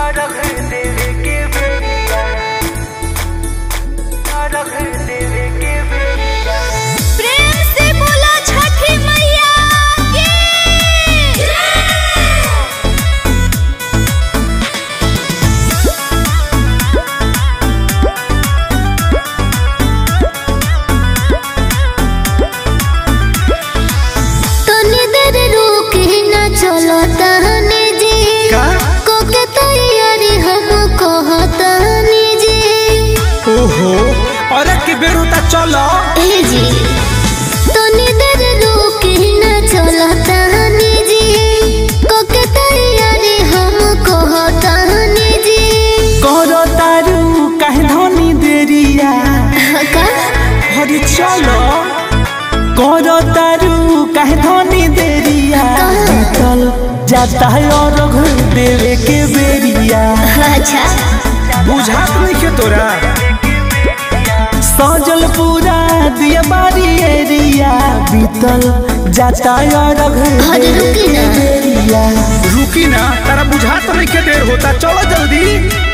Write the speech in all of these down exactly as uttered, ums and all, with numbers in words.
प्रेम से बोला छठी मैया की तनी देर रुक ना चलो तहने जी को के तैयारी हम कहतनी जी। ओहो और के बेर होता चलो ए जी तनी देर रुक ना चलो तहने जी को के तैयारी हम कहतनी जी। करो तारू काहे धनी देरिया का हरी चलो करो तारू काहे धनी देरिया चल जाता है और घर देवे के बेरिया। अच्छा बुझात नहीं के तोरा सजल पूरा दिया बारी एरिया बीतल जाता है और घर अरे देवे रुकी के ना। बेरिया। रुकी ना तारा बुझात नहीं के देर होता चलो जल्दी।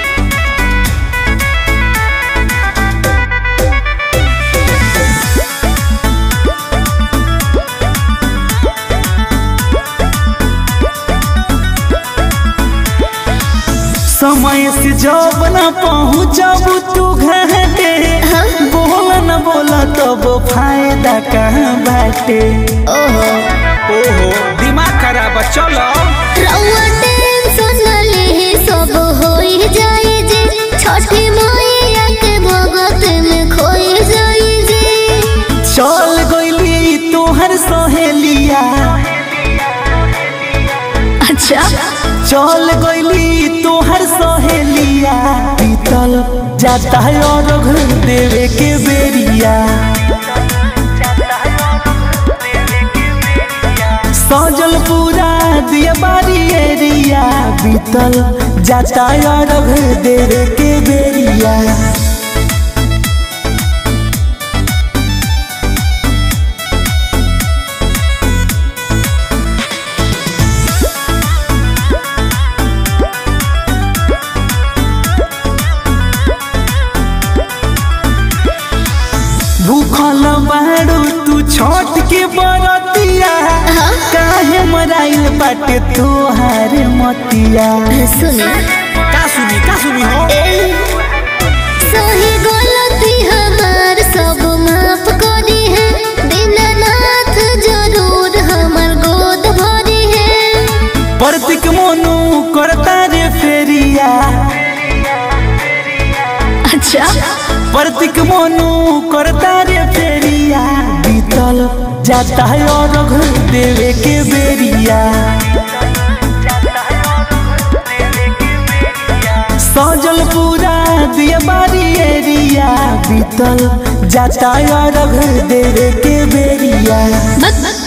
समय से जब न पहुँचब तू घाटे बोला न बोला तब फायदा कहाँ बाटे। ओहो ओहो दिमाग खराब चलो रउआ टेंशन न ले सब होई जाए जे छठी मैया के भगत में खोई जाए जे। चल गइली तोहर सहेलिया अच्छा चल गइली तोहर सहेलिया बीतल जाता है और घर देवे के बेरिया। सजल पूरा दिया बारी एरिया बीतल जाता है और घर देवे के बेरिया। भूखल बाड़ू तू छठ के बरतिया काहे मराइल बाटे तोहार मतिया। सुने का सुनी का सुनी हो सही गलती हमार सब माफ करी है दीननाथ जरूर हमार गोद भरी है। प्रतीक मोनू करता रे फेरिया। अच्छा प्रतीक मोनू करता रे फेरिया बीतल जाता है और घर देवे के बेरिया। सजल पूरा दिया बारी एरिया बीतल जाता है और घर देवे के बेरिया।